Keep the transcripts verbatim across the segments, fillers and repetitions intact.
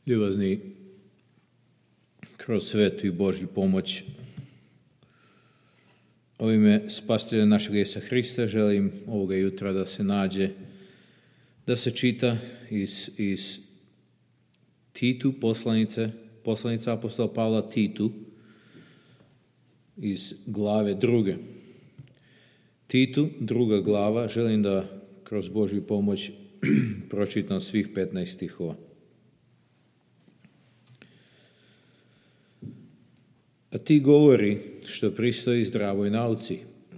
Ljubazni, kroz svetu i Božju pomoć, u ime Spasitelja našeg Isusa Hrista želim ovoga jutra da se nađe, da se čita iz, iz Titu poslanice, poslanica apostola Pavla Titu, iz glave druge. Titu, druga glava, želim da kroz Božju pomoć pročitam svih petnaest stihova. A ti govori što pristoji zdravoj nauci.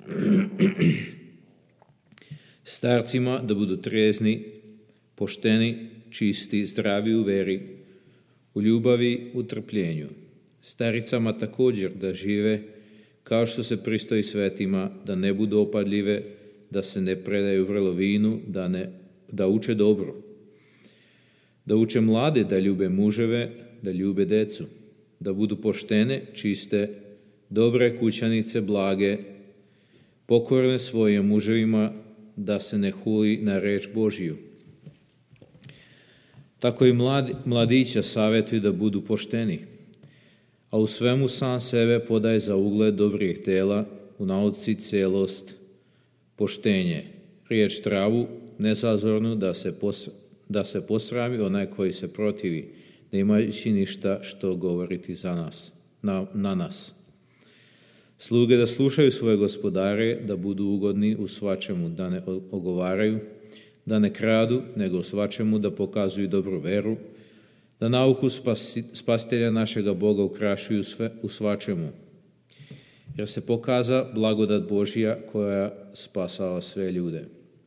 Starcima da budu trijezni, pošteni, čisti, zdravi u veri, u ljubavi, u trpljenju. Staricama također da žive kao što se pristoji svetima, da ne budu opadljive, da se ne predaju vrlo vinu, da, ne, da uče dobro. Da uče mlade da ljube muževe, da ljube decu. Da budu poštene, čiste, dobre kućanice, blage, pokorne svojim muževima, da se ne huli na reč Božiju. Tako i mladi, mladića savjetuju da budu pošteni, a u svemu sam sebe podaje za ugled dobrih dela, u nauci celost, poštenje, riječ travu, nezazornu, da se, pos, da se posrami onaj koji se protivi, ne imajući ništa što govoriti za nas, na, na nas. Sluge da slušaju svoje gospodare, da budu ugodni u svačemu, da ne ogovaraju, da ne kradu, nego u svačemu da pokazuju dobru veru, da nauku spasi, spasitelja našega Boga ukrašuju sve, u svačemu. Jer se pokaza blagodat Božja koja spasava sve ljude.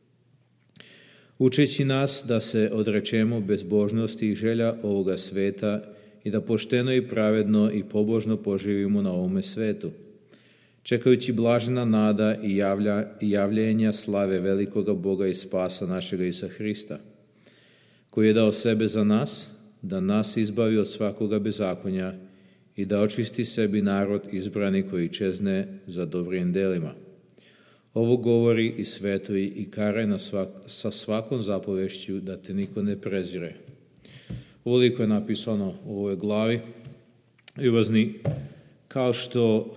Učeći nas da se odrečemo bezbožnosti i želja ovoga sveta i da pošteno i pravedno i pobožno poživimo na ovome svetu, čekajući blažena nada i, javlja, i javljenja slave velikoga Boga i spasa našega Isusa Hrista, koji je dao sebe za nas, da nas izbavi od svakoga bezakonja i da očisti sebi narod izbrani koji čezne za dobrim delima. Ovo govori i svetuje i karaj na svak, sa svakom zapovešću da te niko ne prezire. Ovoliko je napisano u ovoj glavi. Ljubazni, kao što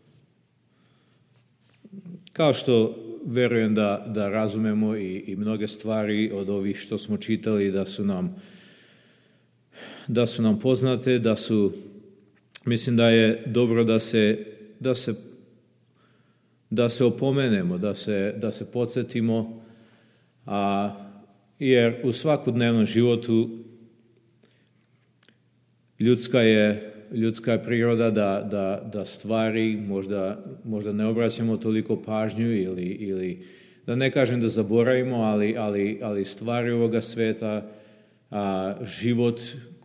kao što verujem da, da razumemo i, i mnoge stvari od ovih što smo čitali da su nam da su nam poznate, da su, mislim da je dobro da se da se da se opomenemo, da se, da se podsjetimo, a, jer u svakodnevnom životu ljudska je, ljudska je priroda da, da, da stvari možda, možda ne obraćamo toliko pažnju ili, ili da ne kažem da zaboravimo, ali, ali, ali stvari ovoga sveta, a, život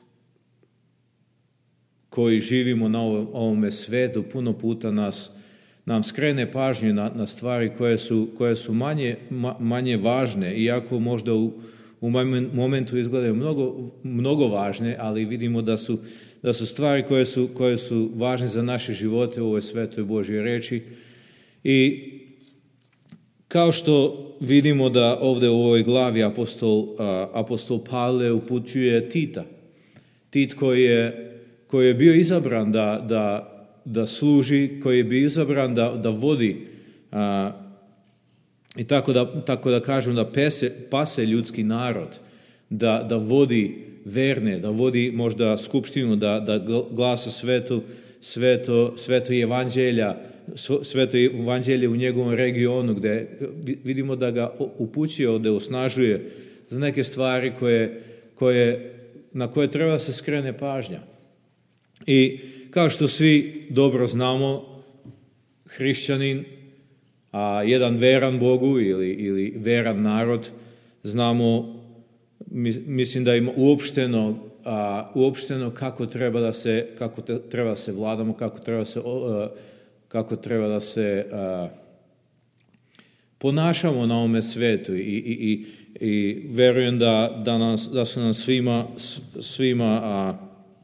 koji živimo na ovome svetu puno puta nas nam skrene pažnju na, na stvari koje su, koje su manje, ma, manje važne, iako možda u, u momentu izgledaju mnogo, mnogo važne, ali vidimo da su, da su stvari koje su, koje su važne za naše živote u ovoj svetoj Božjoj reči. I kao što vidimo da ovdje u ovoj glavi apostol, apostol Pavle upućuje Tita. Tit koji je, koji je bio izabran da, da da služi, koji je bio izabran da, da vodi a, i tako da, tako da kažem da pese, pase ljudski narod, da, da vodi verne, da vodi možda skupštinu, da, da glasa svetu, sveto, sveto evanđelja, sveto evanđelje u njegovom regionu, gdje vidimo da ga upućuje, da osnažuje za neke stvari koje, koje, na koje treba se skrene pažnja. I kao što svi dobro znamo, hrišćanin, a jedan veran Bogu ili, ili veran narod, znamo, mislim da ima uopšteno, a, uopšteno kako treba da se, kako te, treba da se vladamo, kako treba se, a, kako treba da se a, ponašamo na ovome svetu i, i, i, i verujem da, da, nas, da su nam svima, svima a,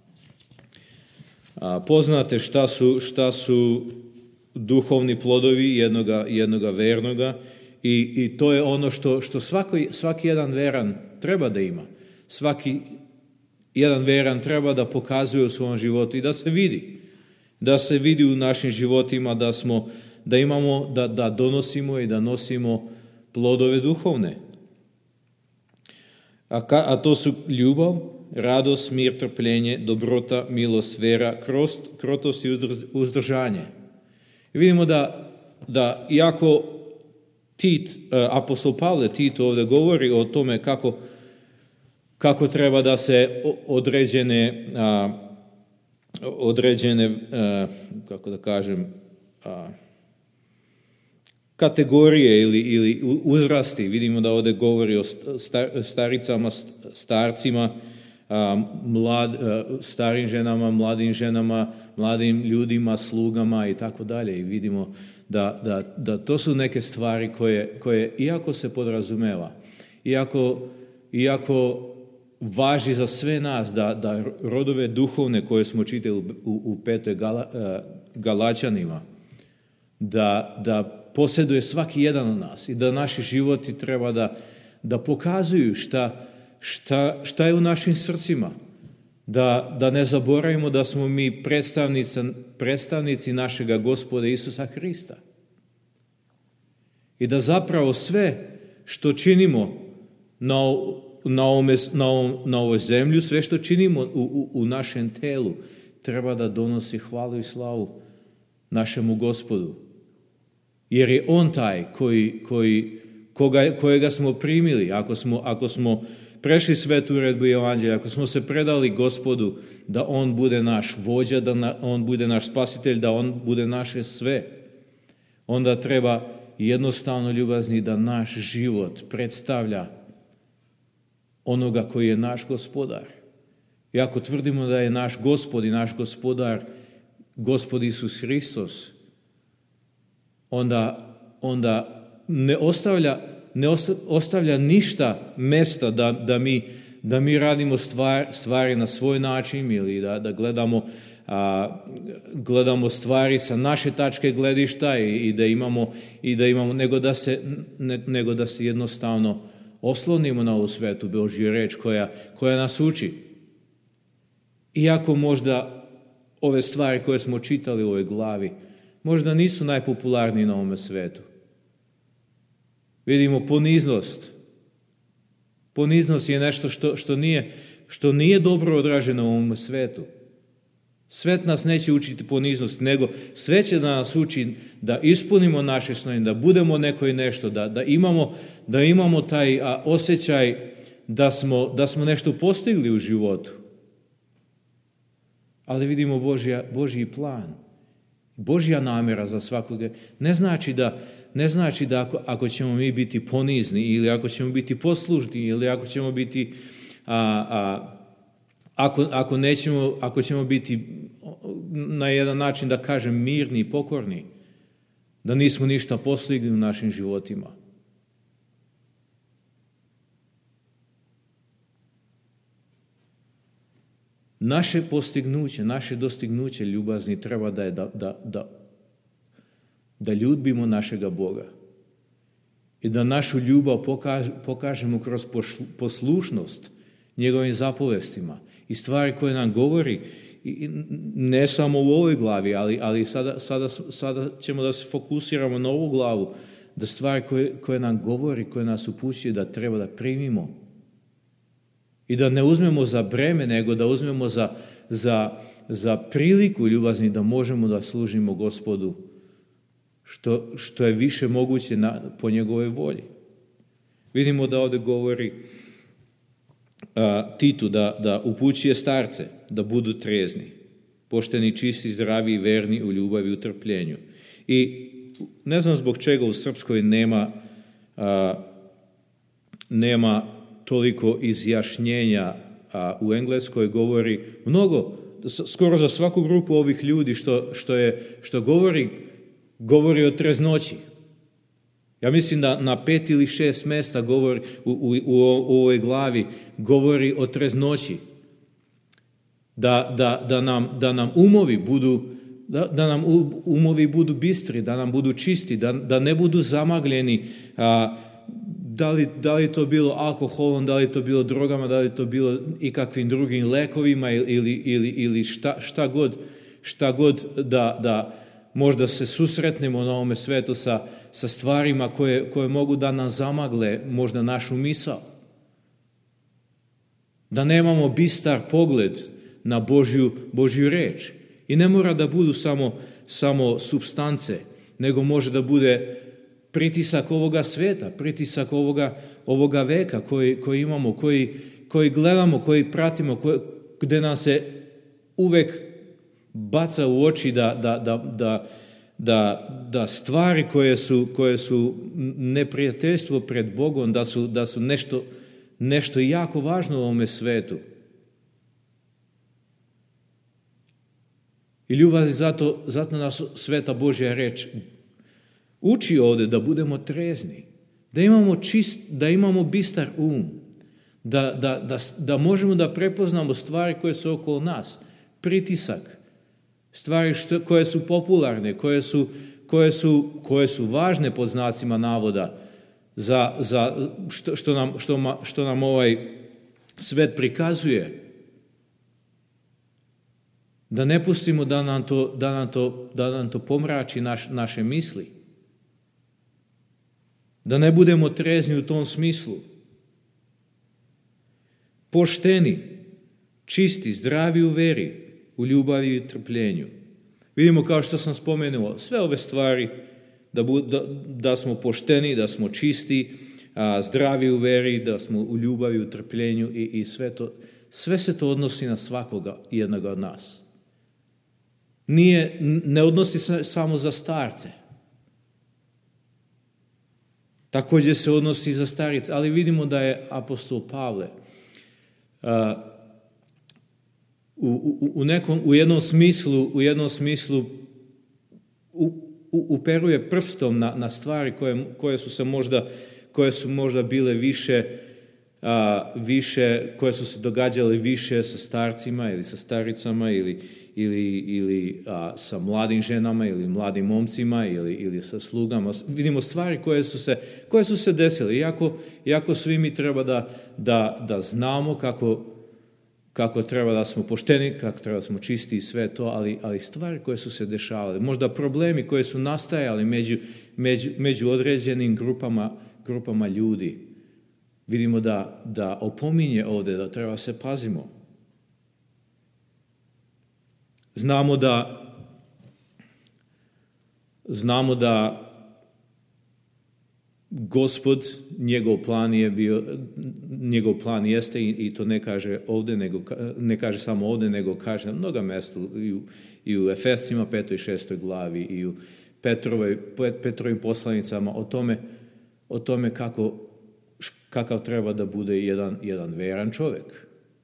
A, poznate šta su, šta su duhovni plodovi jednoga, jednoga vernoga i, i to je ono što, što svaki, svaki jedan veran treba da ima. Svaki jedan veran treba da pokazuje u svom životu i da se vidi. Da se vidi u našim životima da smo, da imamo, da, da donosimo i da nosimo plodove duhovne. A, ka, a to su ljubav, radost, mir, trpljenje, dobrota, milost, vera, krost, krotost i uzdržanje. I vidimo da, da iako Tit, apostol Pavle Tito ovdje govori o tome kako, kako treba da se određene, a, određene a, kako da kažem, a, kategorije ili, ili uzrasti, vidimo da ovdje govori o staricama, starcima, mlad, starim ženama, mladim ženama, mladim ljudima, slugama i tako dalje. I vidimo da, da, da to su neke stvari koje, koje iako se podrazumeva, iako, iako važi za sve nas da, da rodove duhovne koje smo čitali u, u petoj Gala, Galačanima, da, da posjeduje svaki jedan od nas i da naši životi treba da, da pokazuju šta, šta, šta je u našim srcima. Da, da ne zaboravimo da smo mi predstavnici, predstavnici našega Gospoda Isusa Hrista. I da zapravo sve što činimo na, na, ovome, na, ovom, na ovoj zemlji, sve što činimo u, u, u našem telu, treba da donosi hvalu i slavu našemu Gospodu. Jer je On taj koji, koji, koga, kojega smo primili, ako smo, ako smo prešli svetu uredbu Evanđelja, ako smo se predali Gospodu, da On bude naš vođa, da na, On bude naš spasitelj, da On bude naše sve, onda treba jednostavno ljubazni da naš život predstavlja onoga koji je naš gospodar. I ako tvrdimo da je naš Gospod i naš gospodar Gospod Isus Hristos, onda, onda ne ostavlja ne ostavlja ništa mesta da, da, mi, da mi radimo stvar, stvari na svoj način ili da, da gledamo, a, gledamo stvari sa naše tačke gledišta i, i, da, imamo, i da imamo, nego da se, ne, nego da se jednostavno oslonimo na ovu svetu Božju reč koja, koja nas uči. Iako možda ove stvari koje smo čitali u ovoj glavi možda nisu najpopularnije na ovome svetu. Vidimo poniznost. Poniznost je nešto što, što, nije, što nije dobro odraženo u ovom svetu. Svet nas neće učiti poniznost, nego sve će da nas uči da ispunimo naše snove, da budemo neko i nešto, da, da, imamo, da imamo taj a, osjećaj da smo, da smo nešto postigli u životu. Ali vidimo Božja, Božji plan. Božja namjera za svakoga ne znači da, ne znači da ako, ako ćemo mi biti ponizni ili ako ćemo biti poslušni ili ako ćemo biti a, a, ako, ako, nećemo, ako ćemo biti na jedan način da kažem mirni i pokorni, da nismo ništa postigli u našim životima. Naše postignuće, naše dostignuće ljubazni treba da je da, da, da, da ljubimo našega Boga i da našu ljubav pokaž, pokažemo kroz poslušnost njegovim zapovestima i stvari koje nam govori, i ne samo u ovoj glavi, ali, ali sada, sada, sada ćemo da se fokusiramo na ovu glavu, da stvari koje, koje nam govori, koje nas upućuje da treba da primimo. I da ne uzmemo za breme, nego da uzmemo za, za, za priliku ljubazni da možemo da služimo Gospodu što, što je više moguće na, po njegove volji. Vidimo da ovdje govori a, Titu da, da upućuje starce da budu trezni, pošteni, čisti, zdravi i verni u ljubavi i u trpljenju. I ne znam zbog čega u srpskoj nema a, nema toliko izjašnjenja, a u engleskoj govori mnogo, skoro za svaku grupu ovih ljudi što, što, je, što govori, govori o treznoći. Ja mislim da na pet ili šest mjesta govori, u, u, u, u ovoj glavi govori o treznoći. Da, da, da, nam, da nam umovi budu da, da nam umovi budu bistri, da nam budu čisti, da, da ne budu zamagljeni a, da li, da li to bilo alkoholom, da li to bilo drogama, da li to bilo ikakvim drugim lekovima ili, ili, ili šta, šta god, šta god da, da možda se susretnemo na ovome svetu sa, sa stvarima koje, koje mogu da nam zamagle možda našu misao. Da nemamo bistar pogled na Božju, Božju reč. I ne mora da budu samo, samo supstance, nego može da bude pritisak ovoga sveta, pritisak ovoga, ovoga veka koji, koji imamo, koji, koji gledamo, koji pratimo, koji, gde nam se uvek baca u oči da, da, da, da, da, da stvari koje su, koje su neprijateljstvo pred Bogom, da su, da su nešto, nešto jako važno u ovome svetu. I ljubazni, zato, zato nas sveta Božja reč uči ovdje da budemo trezni, da imamo čist, da imamo bistar um, da, da, da, da možemo da prepoznamo stvari koje su okolo nas, pritisak, stvari što, koje su popularne, koje su, koje su, koje su važne pod znacima navoda za, za što, što, nam, što, što nam ovaj svet prikazuje. Da ne pustimo da nam to, da nam to, da nam to pomrači naš, naše misli. Da ne budemo trezni u tom smislu. Pošteni, čisti, zdravi u veri, u ljubavi i trpljenju. Vidimo, kao što sam spomenuo, sve ove stvari, da, bu, da, da smo pošteni, da smo čisti, a, zdravi u veri, da smo u ljubavi, u trpljenju i, i sve to, sve se to odnosi na svakoga jednoga od nas. Nije, ne odnosi se samo za starce. Također se odnosi za starice, ali vidimo da je apostol Pavle uh, u, u, u, nekom, u jednom smislu, u jednom smislu u, u, uperuje prstom na, na stvari koje, koje su se možda, koje su možda bile više, uh, više, koje su se događale više sa starcima ili sa staricama ili ili, ili a, sa mladim ženama ili mladim momcima ili, ili sa slugama. Vidimo stvari koje su se, koje su se desile. Iako, iako svi mi treba da, da, da znamo kako, kako treba da smo pošteni, kako treba da smo čisti i sve to, ali, ali stvari koje su se dešavale, možda problemi koji su nastajali među, među, među određenim grupama, grupama ljudi. Vidimo da, da opominje ovdje da treba se pazimo. Znamo da, znamo da Gospod, njegov plan je bio, njegov plan jeste i, i to ne kaže ovdje, nego, ne kaže samo ovdje, nego kaže na mnoga mjesta i u, i u Efescima petoj i šestoj glavi i u Petrovoj, Petrovim poslanicama o tome, o tome kako, kakav treba da bude jedan, jedan veran čovjek.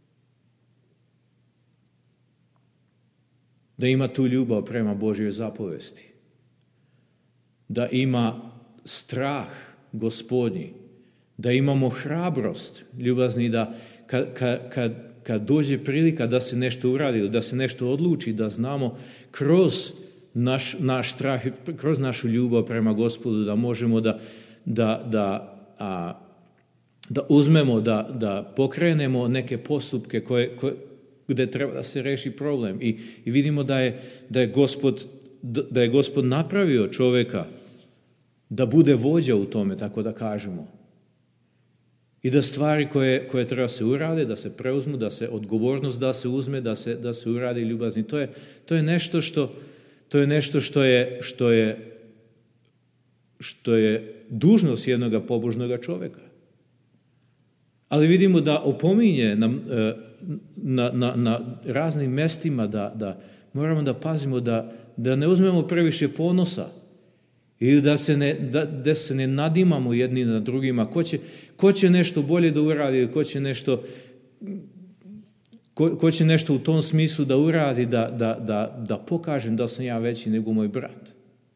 Da ima tu ljubav prema Božjoj zapovesti. Da ima strah Gospodnji. Da imamo hrabrost ljubazni da kad, kad, kad, kad dođe prilika da se nešto uradi, da se nešto odluči, da znamo kroz naš, naš strah, kroz našu ljubav prema Gospodu da možemo da, da, da, a, da uzmemo, da, da pokrenemo neke postupke koje, koje gdje treba da se reši problem. I, i vidimo da je, da, je Gospod, da je Gospod napravio čovjeka da bude vođa u tome, tako da kažemo. I da stvari koje, koje treba se urade, da se preuzmu, da se odgovornost da se uzme, da se, da se uradi ljubazni. To je, to je nešto što, to je nešto što je, što je, što je dužnost jednog pobožnog čovjeka. Ali vidimo da opominje na, na, na, na raznim mjestima da, da moramo da pazimo da, da ne uzmemo previše ponosa ili da se ne, da, da se ne nadimamo jedni na drugima. Ko će, ko će nešto bolje da uradi ili ko će nešto, ko, ko će nešto u tom smislu da uradi, da, da, da, da pokažem da sam ja veći nego moj brat.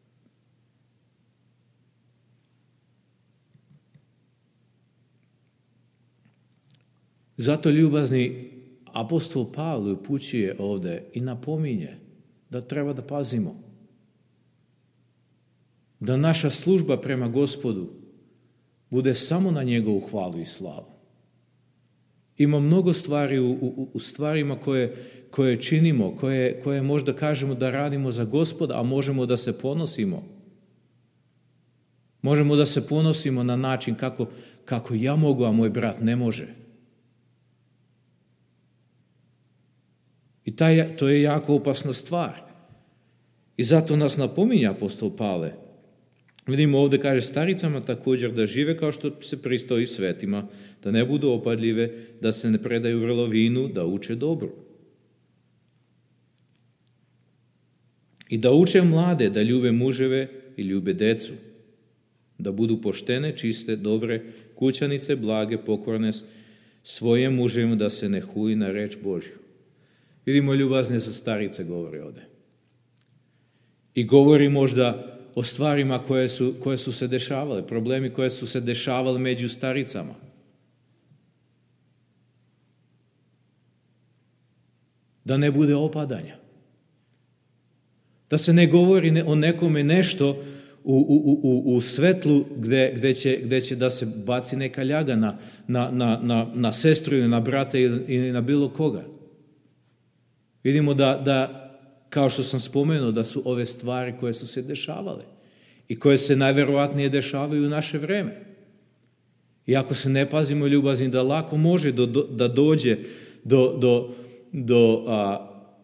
Zato ljubazni apostol Pavle upućuje ovdje i napominje da treba da pazimo. Da naša služba prema Gospodu bude samo na njegovu hvalu i slavu. Ima mnogo stvari u, u, u stvarima koje, koje činimo, koje, koje možda kažemo da radimo za Gospoda, a možemo da se ponosimo. Možemo da se ponosimo na način kako, kako ja mogu, a moj brat ne može. I taj, to je jako opasna stvar. I zato nas napominje apostol Pavle. Vidimo ovdje kaže staricama također da žive kao što se pristoji svetima, da ne budu opadljive, da se ne predaju vrlo vinu, da uče dobro. I da uče mlade, da ljube muževe i ljube decu, da budu poštene, čiste, dobre, kućanice, blage, pokorne svojim muževima, da se ne huji na reč Božju. Vidimo, ljubazne za starice govori ovdje. I govori možda o stvarima koje su, koje su se dešavale, problemi koje su se dešavale među staricama. Da ne bude opadanja. Da se ne govori o nekome nešto u, u, u, u svetlu gdje, gdje, će, gdje će da se baci neka ljaga na, na, na, na, na sestru ili na brata ili, ili na bilo koga. Vidimo da, da, kao što sam spomenuo, da su ove stvari koje su se dešavale i koje se najverovatnije dešavaju u naše vreme. I ako se ne pazimo ljubazni, da lako može do, do, da dođe do, do, do, a,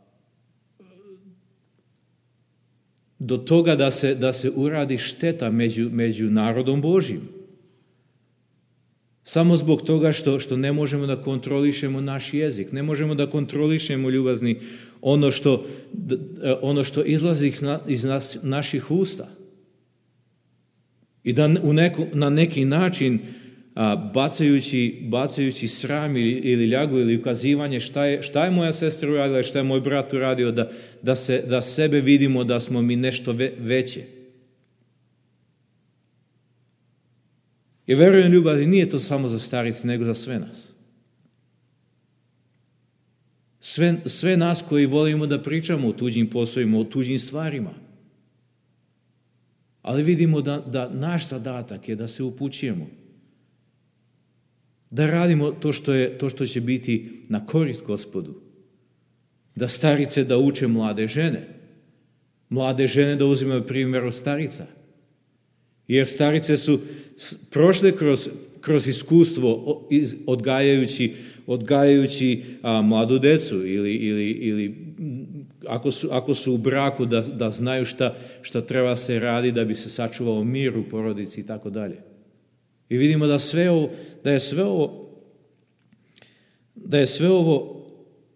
do toga da se, da se uradi šteta među, među narodom Božjim. Samo zbog toga što, što ne možemo da kontrolišemo naš jezik, ne možemo da kontrolišemo ljubazni ono što, ono što izlazi iz nas, naših usta. I da u neko, na neki način a, bacajući, bacajući sram ili, ili ljagu ili ukazivanje šta je, šta je moja sestra uradila, šta je moj brat uradio, da, da, se, da sebe vidimo da smo mi nešto ve, veće. I verujem ljubavi, nije to samo za starice, nego za sve nas. Sve, sve nas koji volimo da pričamo o tuđim poslovima, o tuđim stvarima. Ali vidimo da, da naš zadatak je da se upućujemo. Da radimo to što, je, to što će biti na korist Gospodu. Da starice da uče mlade žene. Mlade žene da uzimaju primjer od starica. Jer starice su prošle kroz, kroz iskustvo odgajajući, odgajajući a, mladu decu ili, ili, ili ako, su, ako su u braku da, da znaju šta, šta treba se radi da bi se sačuvao mir u porodici i tako dalje. I vidimo da sve ovo, da je sve ovo da je sve ovo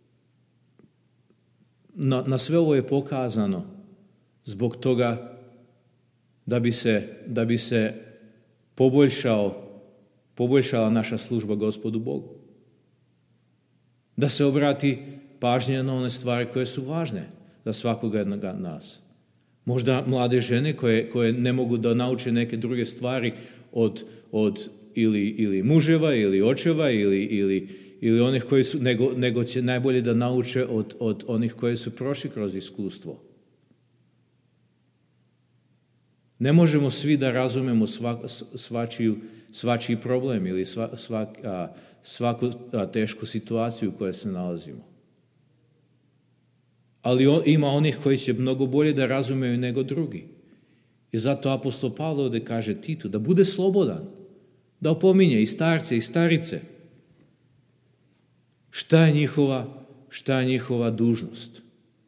na, na sve ovo je pokazano zbog toga da bi se, da bi se poboljšao, poboljšala naša služba Gospodu Bogu. Da se obrati pažnja na one stvari koje su važne za svakoga jednog nas. Možda mlade žene koje, koje ne mogu da nauče neke druge stvari od, od ili, ili muževa, ili očeva, ili, ili, ili onih koji su, nego, nego će najbolje da nauče od, od onih koji su prošli kroz iskustvo. Ne možemo svi da razumemo svak, svačiju, svačiji problem ili sva, svak, a, svaku a, tešku situaciju u kojoj se nalazimo. Ali on, ima onih koji će mnogo bolje da razumeju nego drugi. I zato apostol Pavle ovdje kaže Titu da bude slobodan, da opominje i starce i starice. Šta je njihova, šta je njihova dužnost?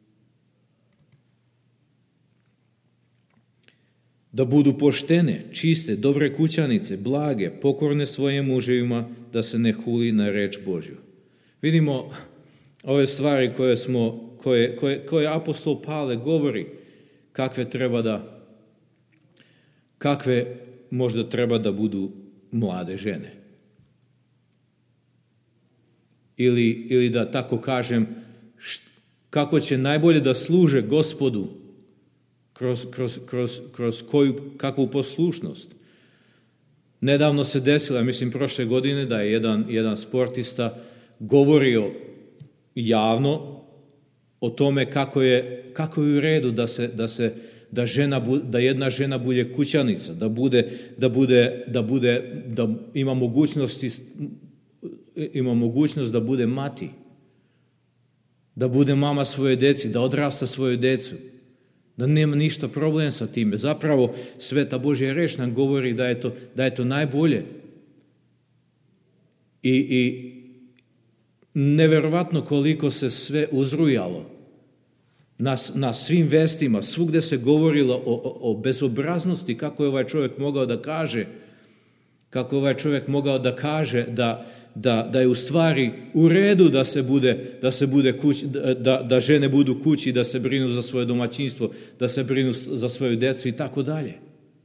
Da budu poštene, čiste, dobre kućanice, blage, pokorne svojim muževima, da se ne huli na reč Božju. Vidimo ove stvari koje smo, koje, koje, koje apostol Pavle govori, kakve treba da, kakve možda treba da budu mlade žene. Ili, ili da tako kažem, št, kako će najbolje da služe Gospodu kroz, kroz, kroz, kroz koju, kakvu poslušnost. Nedavno se desilo, mislim prošle godine, da je jedan, jedan sportista govorio javno o tome kako je, kako je u redu da se, da se, da, žena, da jedna žena bude kućanica, da bude, da bude, da bude, da ima mogućnosti, ima mogućnost da bude mati, da bude mama svoje deci, da odrasta svoju decu, da nema ništa problem sa time. Zapravo, Sveta Božja reč nam govori da je to, da je to najbolje. I, i neverovatno koliko se sve uzrujalo na, na svim vestima, svugde se govorilo o, o, o bezobraznosti, kako je ovaj čovjek mogao da kaže, kako je ovaj čovjek mogao da kaže da, da, da je u stvari u redu da se bude, da se bude kući, da, da žene budu kući, da se brinu za svoje domaćinstvo, da se brinu za svoju decu i tako dalje.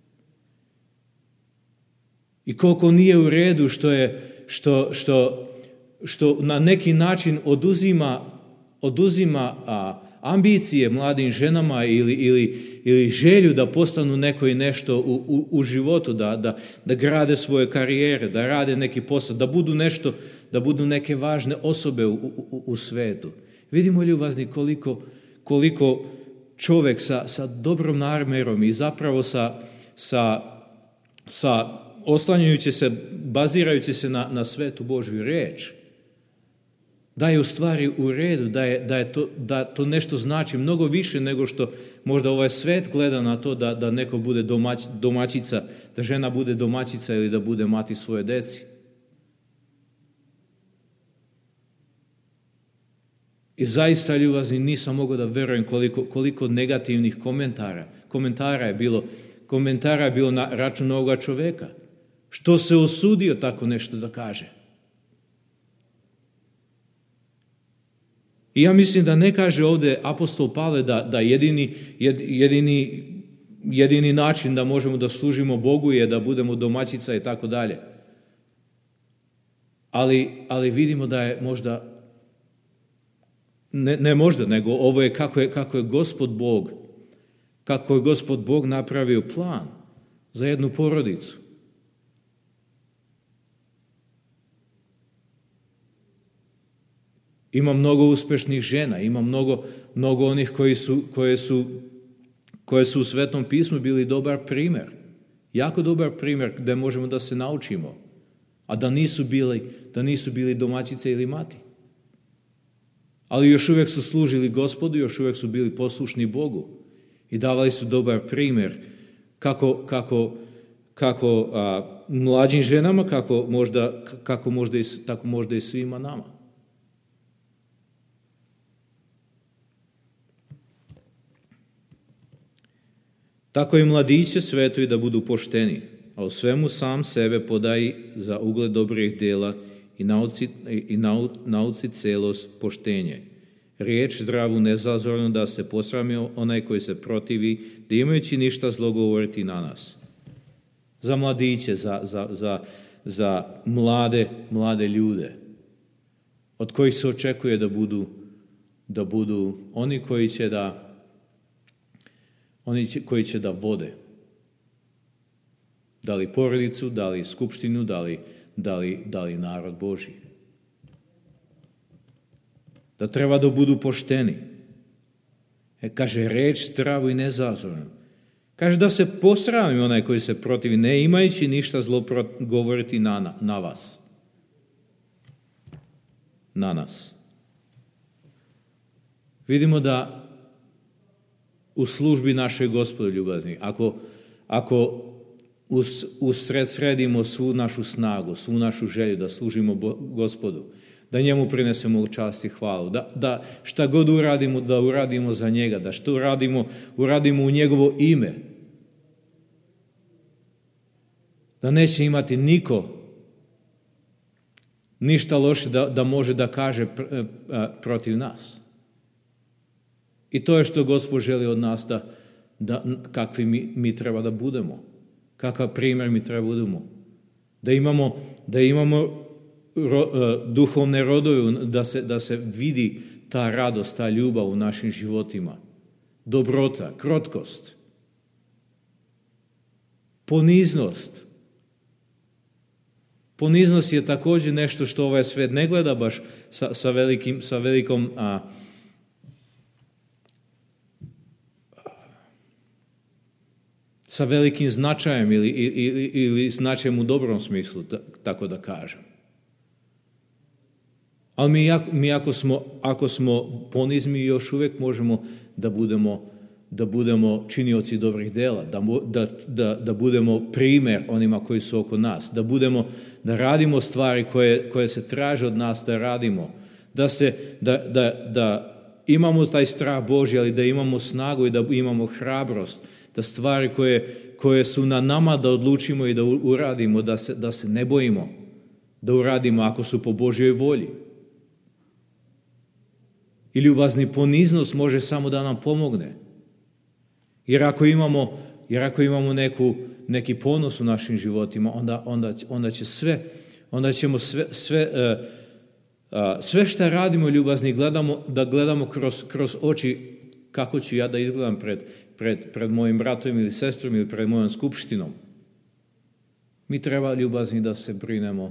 I koliko nije u redu što je što, što, što na neki način oduzima, oduzima a, ambicije mladim ženama ili, ili, ili želju da postanu neko i nešto u, u, u životu, da, da, da grade svoje karijere, da rade neki posao, da budu nešto, da budu neke važne osobe u, u, u svetu. Vidimo, ljubazni, koliko, koliko čovjek sa, sa dobrom namjerom i zapravo sa, sa, sa oslanjajući se, bazirajući se na, na Svetu Božju reč, da je u stvari u redu, da, je, da, je to, da to nešto znači mnogo više nego što možda ovaj svet gleda na to da, da neko bude domać, domaćica, da žena bude domaćica ili da bude mati svoje deci. I zaista, ljubazni, nisam mogao da verujem koliko, koliko negativnih komentara, komentara je bilo, komentara je bilo na račun ovoga čoveka. Što se usudio tako nešto da kaže? I ja mislim da ne kaže ovdje apostol Pavle da, da jedini, jedini, jedini način da možemo da služimo Bogu je da budemo domaćica i tako dalje. Ali, ali vidimo da je možda, ne, ne možda, nego ovo je kako, je kako je Gospod Bog, kako je Gospod Bog napravio plan za jednu porodicu. Ima mnogo uspešnih žena, ima mnogo, mnogo onih koji su, koje, su, koje su u Svetom pismu bili dobar primjer. Jako dobar primjer gdje možemo da se naučimo, a da nisu bili, da nisu bili domaćice ili mati. Ali još uvijek su služili Gospodu, još uvijek su bili poslušni Bogu i davali su dobar primjer kako, kako, kako a, mlađim ženama, kako možda, kako možda i, tako možda i svima nama. Tako i mladiće svetuju da budu pošteni, a u svemu sam sebe podaji za ugled dobrih dela i nauci, i nau, nauci celost poštenje. Riječ zdravu nezazorno da se posrami onaj koji se protivi, da imajući ništa zlo govoriti na nas. Za mladiće, za, za, za, za mlade, mlade ljude, od kojih se očekuje da budu, da budu oni koji će da Oni će, koji će da vode. Da li porodicu, da li skupštinu, da li, da li, da li narod Božji. Da treba da budu pošteni. E, kaže, reč zdravu i nezazornu. Kaže da se posrami onaj koji se protivi, ne imajući ništa zlo govoriti na, na, na vas. Na nas. Vidimo da u službi našeg Gospoda, ljubazni, ako, ako us, usred sredimo svu našu snagu, svu našu želju da služimo Gospodu, da njemu prinesemo čast i hvalu, da, da šta god uradimo, da uradimo za njega, da što uradimo, uradimo u njegovo ime, da neće imati niko ništa loše da, da može da kaže pr, protiv nas. I to je što Gospod želi od nas, da, da kakvi mi, mi treba da budemo, kakav primjer mi treba da budemo. Da imamo, da imamo ro, uh, duhovne rodove, da se, da se vidi ta radost, ta ljubav u našim životima. Dobrota, krotkost, poniznost. Poniznost je također nešto što ovaj svet ne gleda baš sa, sa, velikim, sa velikom... A, sa velikim značajem ili, ili, ili značajem u dobrom smislu, tako da kažem. Ali mi, mi ako, smo, ako smo ponizni, još uvijek možemo da budemo, da budemo činioci dobrih dela, da, da, da, da budemo primjer onima koji su oko nas, da, budemo, da radimo stvari koje, koje se traže od nas da radimo, da, se, da, da, da imamo taj strah Božji, ali da imamo snagu i da imamo hrabrost, da stvari koje, koje su na nama da odlučimo i da uradimo, da se, da se ne bojimo, da uradimo ako su po Božjoj volji. I ljubazni poniznost može samo da nam pomogne. Jer ako imamo, jer ako imamo neku, neki ponos u našim životima, onda, onda, onda će sve, onda ćemo sve, sve, uh, uh, sve što radimo ljubazni gledamo, da gledamo kroz, kroz oči kako ću ja da izgledam pred, pred, pred mojim bratom ili sestrom ili pred mojom skupštinom. Mi treba ljubazni da se brinemo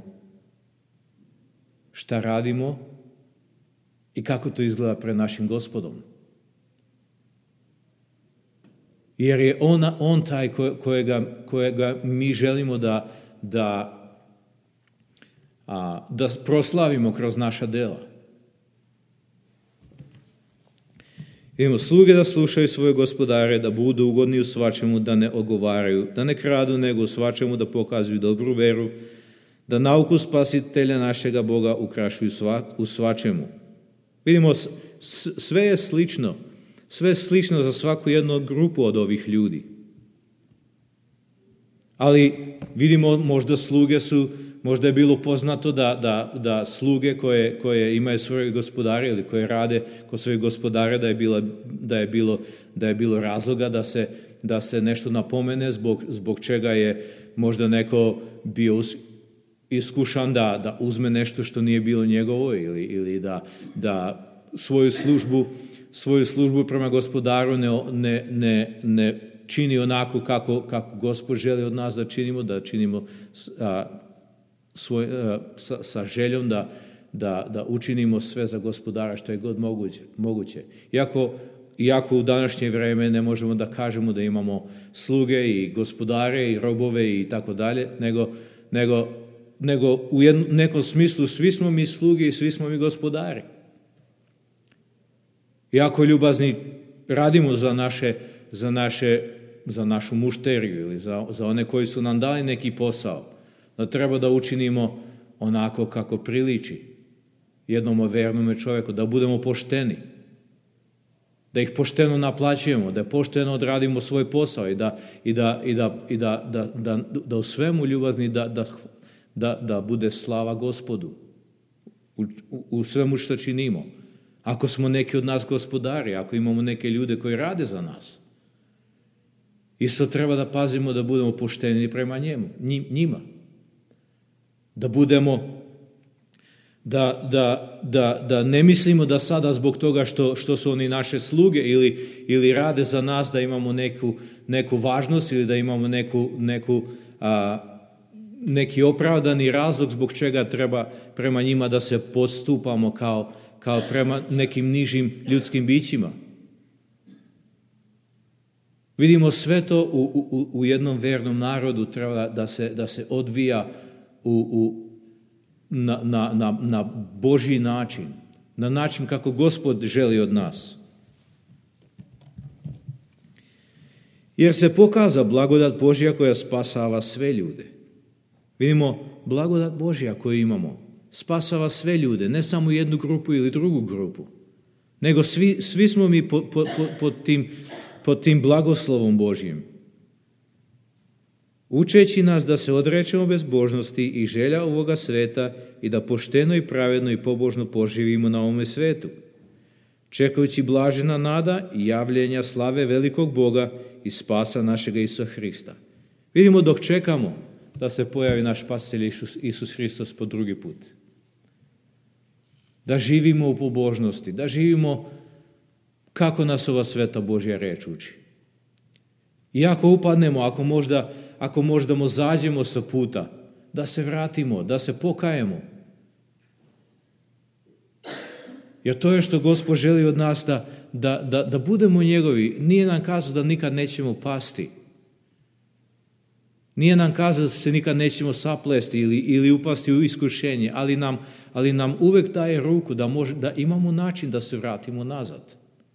šta radimo i kako to izgleda pred našim Gospodom. Jer je on, on taj kojega, kojega mi želimo da, da, a, da proslavimo kroz naša dela. Idemo, sluge da slušaju svoje gospodare, da budu ugodni u svačemu, da ne ogovaraju, da ne kradu, nego u svačemu da pokazuju dobru veru, da nauku spasitelja našega Boga ukrašuju sva, u svačemu. Vidimo, sve je slično. Sve je slično za svaku jednu grupu od ovih ljudi. Ali vidimo, možda sluge su, možda je bilo poznato da, da, da sluge koje, koje imaju svoje gospodare ili koje rade kod svojih gospodare, da je, bila, da je, bilo, da je bilo razloga da se, da se nešto napomene zbog, zbog čega je možda neko bio iskušan da, da uzme nešto što nije bilo njegovo ili, ili da, da svoju službu svoju službu prema gospodaru ne, ne, ne, ne čini onako kako, kako Gospod želi od nas da činimo, da činimo a, svoj, a, sa, sa željom da, da, da učinimo sve za gospodara što je god moguće. moguće. Iako, iako u današnje vrijeme ne možemo da kažemo da imamo sluge i gospodare i robove i tako dalje, nego, nego, nego u jednom, nekom smislu svi smo mi sluge i svi smo mi gospodari. Iako ljubazni radimo za naše, za naše, za našu mušteriju ili za, za one koji su nam dali neki posao, da treba da učinimo onako kako priliči jednom vernom čovjeku, da budemo pošteni, da ih pošteno naplaćujemo, da pošteno odradimo svoj posao i da, i da, i da, i da, da, da, da u svemu ljubazni da, da, da, da bude slava Gospodu u, u, u svemu što činimo. Ako smo neki od nas gospodari, ako imamo neke ljude koji rade za nas, isto treba da pazimo da budemo pošteni prema njemu, njima. Da budemo, da, da, da, da ne mislimo da sada zbog toga što, što su oni naše sluge ili, ili rade za nas da imamo neku, neku važnost ili da imamo neku, neku, a, neki opravdani razlog zbog čega treba prema njima da se postupamo kao kao prema nekim nižim ljudskim bićima. Vidimo sve to u, u, u jednom vernom narodu treba da se, da se odvija u, u, na, na, na, na Božji način, na način kako Gospod želi od nas. Jer se pokaza blagodat Božja koja spasava sve ljude. Vidimo blagodat Božja koju imamo. Spasava sve ljude, ne samo jednu grupu ili drugu grupu, nego svi, svi smo mi pod, pod, pod, tim, pod tim blagoslovom Božjim. Učeći nas da se odrečemo bezbožnosti i želja ovoga sveta i da pošteno i pravedno i pobožno poživimo na ovome svetu, čekajući blažena nada i javljenja slave velikog Boga i spasa našega Isusa Hrista. Vidimo dok čekamo da se pojavi naš spasitelj Isus Hristos po drugi put. Da živimo u pobožnosti, da živimo kako nas ova sveta Božja reč uči. I ako upadnemo, ako možda, ako možda zađemo sa puta, da se vratimo, da se pokajemo. Jer to je što Gospod želi od nas da, da, da, da budemo njegovi. Nije nam kazao da nikad nećemo pasti. Nije nam kazao da se nikad nećemo saplesti ili, ili upasti u iskušenje, ali nam, ali nam uvek daje ruku da, može, da imamo način da se vratimo nazad.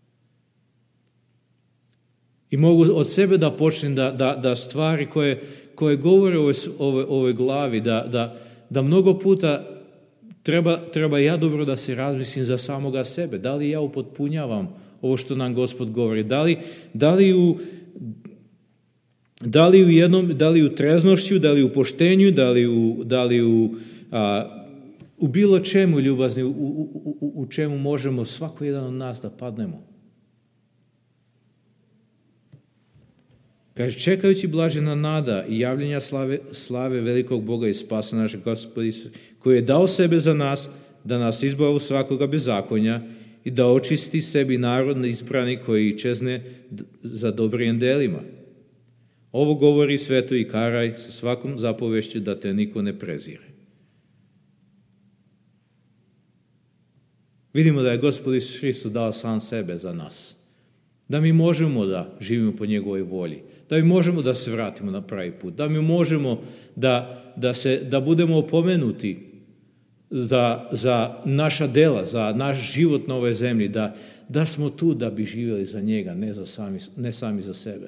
I mogu od sebe da počnem da, da, da stvari koje, koje govore o ovoj, ovoj, ovoj glavi, da, da, da mnogo puta treba, treba ja dobro da se razmislim za samoga sebe. Da li ja upotpunjavam ovo što nam Gospod govori? Da li, da li u Da li u jednom, da li u treznošću, da li u poštenju, da li u, da li u, a, u bilo čemu ljubazni, u, u, u, u čemu možemo svako jedan od nas da padnemo. Kaže, čekajući blažena nada i javljenja slave, slave velikog Boga i spasa našeg Gospoda, koji je dao sebe za nas, da nas izbavi svakoga bezakonja i da očisti sebi narod isprani koji čezne za dobrim delima. Ovo govori sveto i karaj sa svakom zapovešću da te niko ne prezire. Vidimo da je Gospod Isus Hristos dao sam sebe za nas. Da mi možemo da živimo po njegovoj volji. Da mi možemo da se vratimo na pravi put. Da mi možemo da, da, se, da budemo opomenuti za, za naša dela, za naš život na ovoj zemlji. Da, da smo tu da bi živjeli za njega, ne, za sami, ne sami za sebe.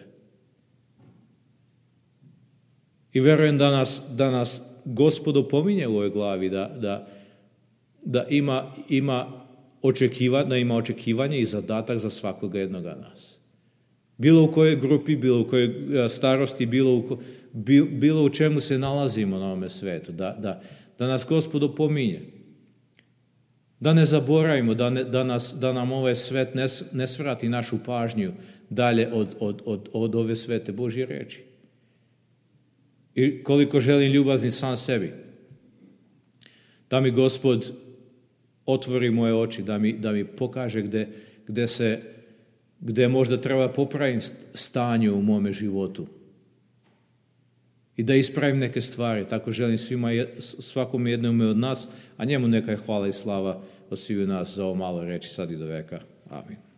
I verujem da nas, da nas Gospod opominje u ovoj glavi, da, da, da, ima, ima očekiva, da ima očekivanje i zadatak za svakoga jednoga nas. Bilo u kojoj grupi, bilo u kojoj starosti, bilo u, bilo u čemu se nalazimo na ovome svetu. Da, da, da nas Gospod opominje. Da ne zaboravimo, da, ne, da, nas, da nam ovaj svet ne, ne svrati našu pažnju dalje od, od, od, od ove svete Božje reči. I koliko želim ljubazni sam sebi. Da mi Gospod otvori moje oči, da mi, da mi pokaže gde, gde, se, gde možda treba popraviti stanje u mome životu. I da ispravim neke stvari. Tako želim svima, svakom jednome od nas, a njemu neka je hvala i slava od sviju nas za ovo malo reči sad i do veka. Amin.